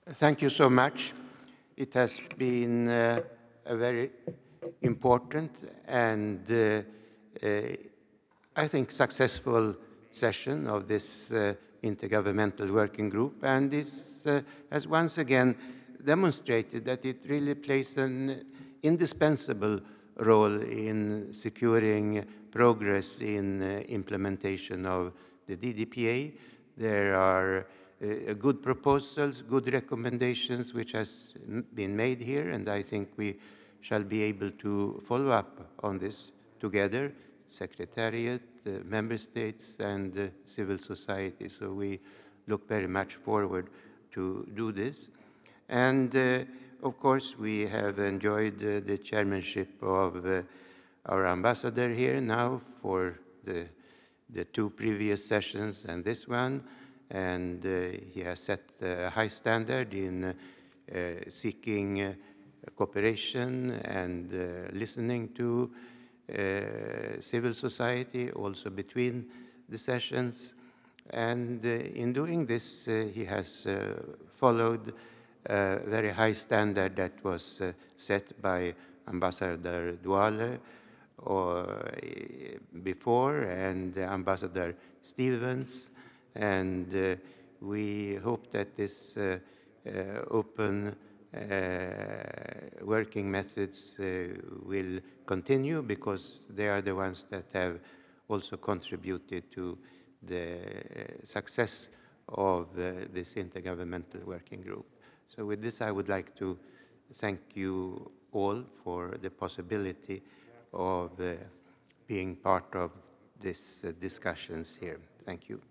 Thank you so much. It has been a very important and I think successful session of this intergovernmental working group, and this has once again demonstrated that it really plays an indispensable role in securing progress in implementation of the DDPA. There are good proposals, good recommendations which has been made here, and I think we shall be able to follow up on this together, Secretariat, Member States, and civil society. So we look very much forward to do this. And of course, we have enjoyed the chairmanship of our ambassador here now for the two previous sessions and this one, and he has set a high standard in seeking cooperation and listening to civil society also between the sessions. And in doing this, he has followed a very high standard that was set by Ambassador Duale or before, and Ambassador Stevens, and we hope that this open working methods will continue, because they are the ones that have also contributed to the success of this intergovernmental working group. So with this, I would like to thank you all for the possibility of being part of these discussions here. Thank you.